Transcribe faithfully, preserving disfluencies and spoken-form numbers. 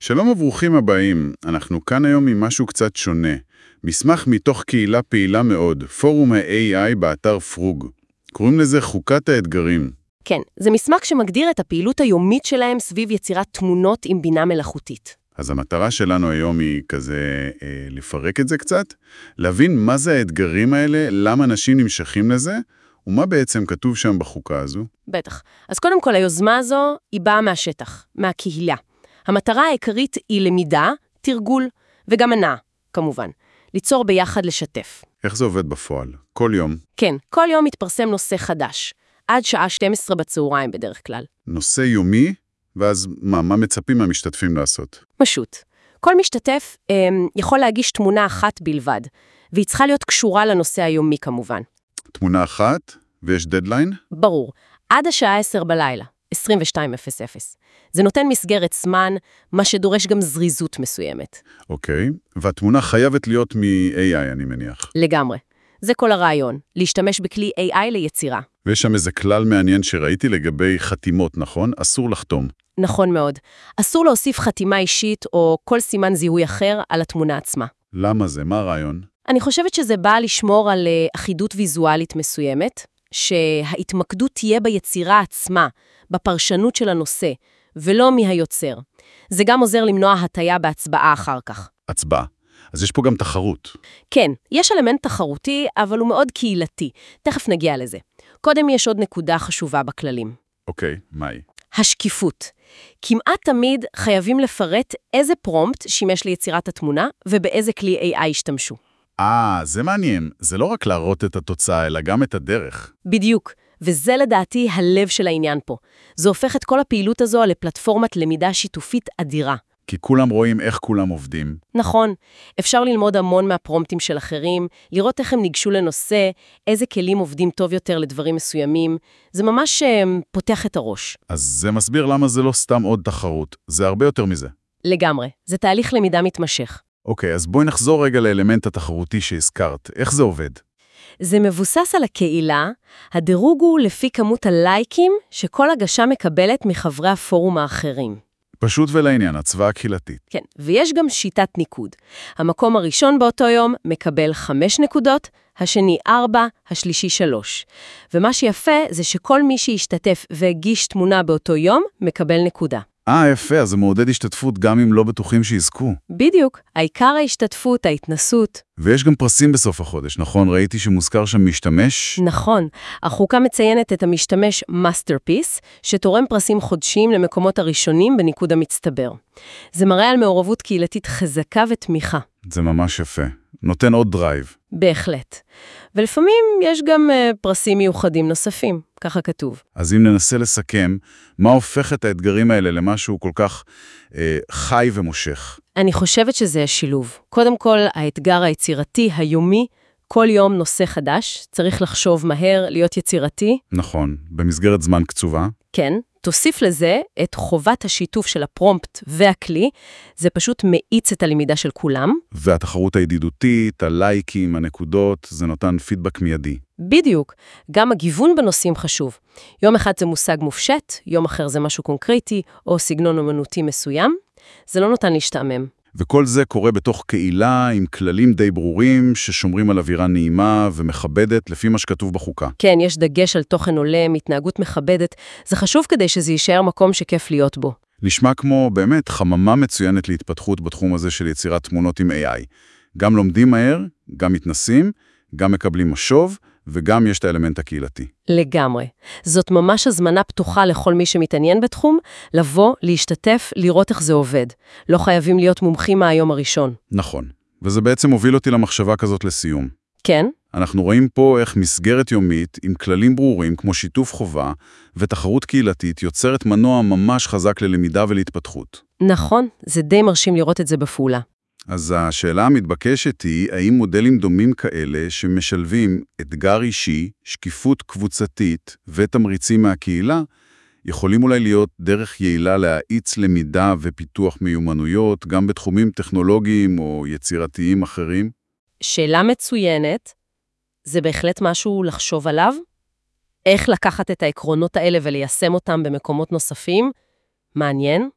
שלום וברוכים הבאים, אנחנו כאן היום עם משהו קצת שונה. מסמך מתוך קהילה פעילה מאוד, פורום ה-איי איי באתר פרוג. קוראים לזה חוקת האתגרים. כן, זה מסמך שמגדיר את הפעילות היומית שלהם סביב יצירת תמונות עם בינה מלאכותית. אז המטרה שלנו היום היא כזה אה, לפרק את זה קצת, להבין מה זה האתגרים האלה, למה אנשים נמשכים לזה, ומה בעצם כתוב שם בחוקה הזו. בטח. אז קודם כל, היוזמה הזו היא באה מהשטח, מהקהילה. המטרה העיקרית היא למידה, תרגול, וגם הנאה, כמובן. ליצור ביחד לשתף. איך זה עובד בפועל? כל יום? כן, כל יום מתפרסם נושא חדש, עד שעה שתים עשרה בצהריים בדרך כלל. נושא יומי, ואז מה, מה מצפים מהמשתתפים לעשות? פשוט. כל משתתף אה, יכול להגיש תמונה אחת בלבד, והיא צריכה להיות קשורה לנושא היומי כמובן. תמונה אחת, ויש דדליין? ברור. עד השעה עשר בלילה, עשרים ושתיים אפס אפס. זה נותן מסגרת זמן, מה שדורש גם זריזות מסוימת. אוקיי, והתמונה חייבת להיות מ-איי איי, אני מניח. לגמרי. זה כל הרעיון, להשתמש בכלי איי איי ליצירה. ויש שם איזה כלל מעניין שראיתי לגבי חתימות, נכון? אסור לחתום. נכון מאוד. אסור להוסיף חתימה אישית או כל סימן זיהוי אחר על התמונה עצמה. למה זה? מה הרעיון? אני חושבת שזה בא לשמור על uh, אחידות ויזואלית מסוימת, שההתמקדות תהיה ביצירה עצמה, בפרשנות של הנושא, ולא מהיוצר. זה גם עוזר למנוע הטיה בהצבעה אחר כך. הצבעה. אז יש פה גם תחרות. כן, יש אלמנט תחרותי, אבל הוא מאוד קהילתי. תכף נגיע לזה. קודם יש עוד נקודה חשובה בכללים. אוקיי, מהי? השקיפות. כמעט תמיד חייבים לפרט איזה פרומפט שימש ליצירת התמונה, ובאיזה כלי איי איי השתמשו. אה, זה מעניין. זה לא רק להראות את התוצאה, אלא גם את הדרך. בדיוק. וזה לדעתי הלב של העניין פה. זה הופך את כל הפעילות הזו לפלטפורמת למידה שיתופית אדירה. כי כולם רואים איך כולם עובדים. נכון. אפשר ללמוד המון מהפרומפטים של אחרים, לראות איך הם ניגשו לנושא, איזה כלים עובדים טוב יותר לדברים מסוימים. זה ממש פותח את הראש. אז זה מסביר למה זה לא סתם עוד תחרות. זה הרבה יותר מזה. לגמרי. זה תהליך למידה מתמשך. אוקיי, אז בואי נחזור רגע לאלמנט התחרותי שהזכרת. איך זה עובד? זה מבוסס על הקהילה, הדירוג הוא לפי כמות הלייקים שכל הגשה מקבלת מחברי הפורום האחרים. פשוט ולעניין, הצבעה הקהילתית. כן, ויש גם שיטת ניקוד. המקום הראשון באותו יום מקבל חמש נקודות, השני ארבע, השלישי שלוש. ומה שיפה זה שכל מי שישתתף והגיש תמונה באותו יום מקבל נקודה. אה, יפה, אז זה מעודד השתתפות גם אם לא בטוחים שיזכו. בדיוק, העיקר ההשתתפות, ההתנסות. ויש גם פרסים בסוף החודש, נכון? ראיתי שמוזכר שם משתמש? נכון. החוקה מציינת את המשתמש מאסטרפיס, שתורם פרסים חודשיים למקומות הראשונים בניקוד המצטבר. זה מראה על מעורבות קהילתית חזקה ותמיכה. זה ממש יפה. נותן עוד דרייב. בהחלט. ולפעמים יש גם uh, פרסים מיוחדים נוספים, ככה כתוב. אז אם ננסה לסכם, מה הופך את האתגרים האלה למשהו כל כך אה, חי ומושך? אני חושבת שזה השילוב. קודם כל, האתגר היצירתי, היומי, כל יום נושא חדש, צריך לחשוב מהר, להיות יצירתי. נכון, במסגרת זמן קצובה. כן, תוסיף לזה את חובת השיתוף של הפרומפט והכלי, זה פשוט מאיץ את הלמידה של כולם. והתחרות הידידותית, הלייקים, הנקודות, זה נותן פידבק מיידי. בדיוק, גם הגיוון בנושאים חשוב. יום אחד זה מושג מופשט, יום אחר זה משהו קונקריטי, או סגנון אומנותי מסוים. זה לא נותן להשתעמם. וכל זה קורה בתוך קהילה עם כללים די ברורים ששומרים על אווירה נעימה ומכבדת לפי מה שכתוב בחוקה. כן, יש דגש על תוכן עולם, התנהגות מכבדת. זה חשוב כדי שזה יישאר מקום שכיף להיות בו. נשמע כמו באמת חממה מצוינת להתפתחות בתחום הזה של יצירת תמונות עם איי איי. גם לומדים מהר, גם מתנסים, גם מקבלים משוב, וגם יש את האלמנט הקהילתי. לגמרי. זאת ממש הזמנה פתוחה לכל מי שמתעניין בתחום, לבוא, להשתתף, לראות איך זה עובד. לא חייבים להיות מומחים מהיום הראשון. נכון. וזה בעצם הוביל אותי למחשבה כזאת לסיום. כן? אנחנו רואים פה איך מסגרת יומית עם כללים ברורים כמו שיתוף חובה ותחרות קהילתית יוצרת מנוע ממש חזק ללמידה ולהתפתחות. נכון, זה די מרשים לראות את זה בפעולה. אז השאלה המתבקשת היא, האם מודלים דומים כאלה שמשלבים אתגר אישי, שקיפות קבוצתית ותמריצים מהקהילה, יכולים אולי להיות דרך יעילה להאיץ למידה ופיתוח מיומנויות, גם בתחומים טכנולוגיים או יצירתיים אחרים? שאלה מצוינת, זה בהחלט משהו לחשוב עליו? איך לקחת את העקרונות האלה וליישם אותם במקומות נוספים? מעניין.